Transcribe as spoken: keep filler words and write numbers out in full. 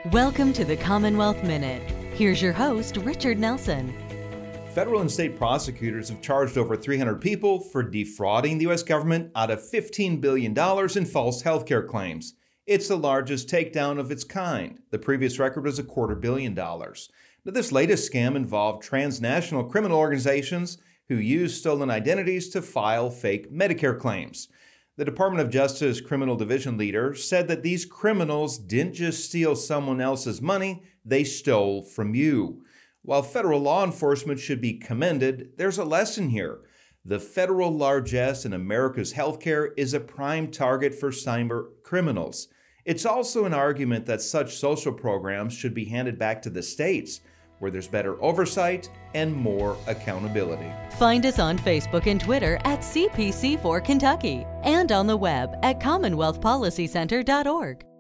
Welcome to the Commonwealth Minute. Here's your host, Richard Nelson. Federal and state prosecutors have charged over three hundred people for defrauding the U S government out of fifteen billion dollars in false healthcare claims. It's the largest takedown of its kind. The previous record was a quarter billion dollars. Now, this latest scam involved transnational criminal organizations who used stolen identities to file fake Medicare claims. The Department of Justice Criminal Division leader said that these criminals didn't just steal someone else's money, they stole from you. While federal law enforcement should be commended, there's a lesson here. The federal largesse in America's healthcare is a prime target for cyber criminals. It's also an argument that such social programs should be handed back to the states, where there's better oversight and more accountability. Find us on Facebook and Twitter at C P C four Kentucky and on the web at commonwealth policy center dot org.